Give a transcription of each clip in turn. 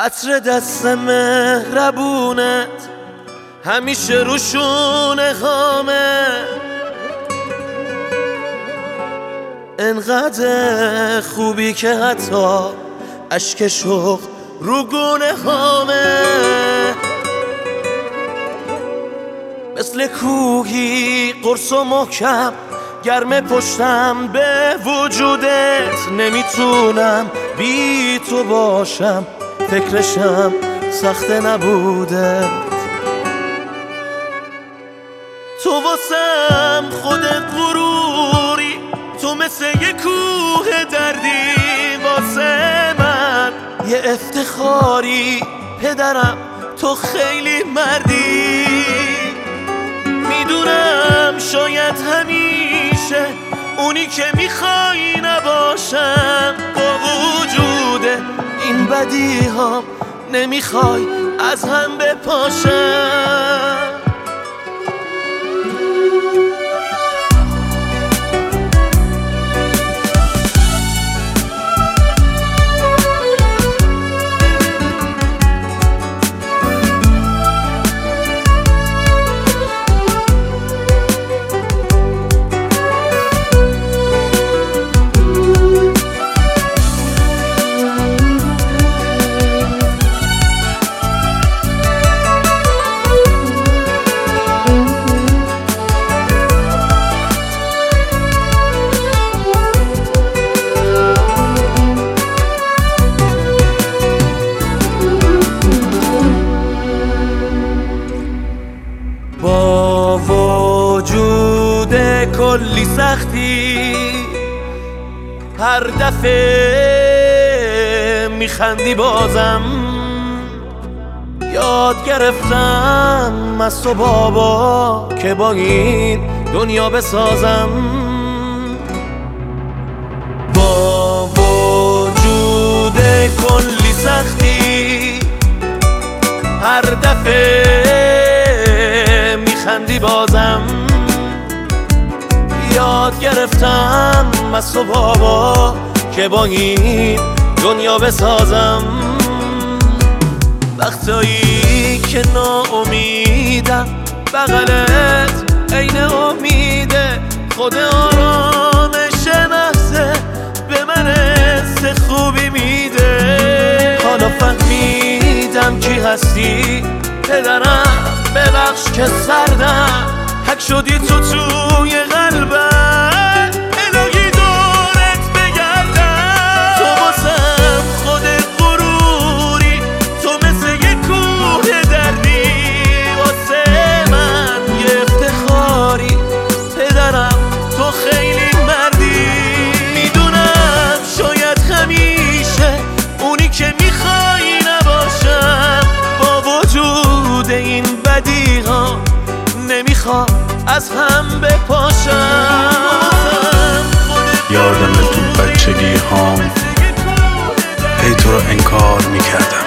عطر دست مهربونت همیشه روشون هامه، انقدر خوبی که حتی اشک شوق رو گونه هامه، مثل کوهی قرص و محکم گرم پشتم به وجودت، نمیتونم بی تو باشم فکرشم سخت نبودت. تو واسم خودت غروری، تو مثل یه کوه دردی واسه من یه افتخاری، پدرم تو خیلی مردی. میدونم شاید همیشه اونی که میخوای نباشم، با وجود این بدی ها نمیخوای از هم بپاشم. با وجود کلی سختی هر دفعه میخندی بازم، یاد گرفتم از تو بابا که با این دنیا بسازم. با وجود کلی سختی هر دفعه میخندی بازم، یاد گرفتم از تو بابا که با این دنیا بسازم. وقتایی که ناامیدم بغلت عین امیده، خود آرامش محضه به من حس خوبی میده. حالا فهمیدم کی هستی پدرم، ببخش که سردم حک شدی تو توی قلبم، الهی دورت بگردم. تو واسم خودت غروری، تو مثل یه کوه دردی واسه من یه افتخاری، پدرم تو خیلی مردی. میدونم شاید همیشه اونی که میخوای نباشم، با وجود این بدی ها نمیخوام از هم بپاشم. یادم تو بچگی هام هی تو رو انکار میکردم،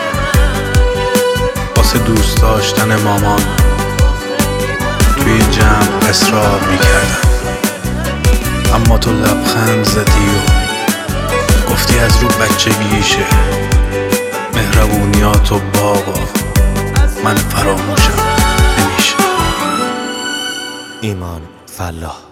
واسه دوست داشتن مامان توی جمع اصرار میکردم، اما تو لبخند زدی و گفتی از رو بچگیشه، مهربونیاتو بابا من فراموشم نمیشه. ایمان فلاح.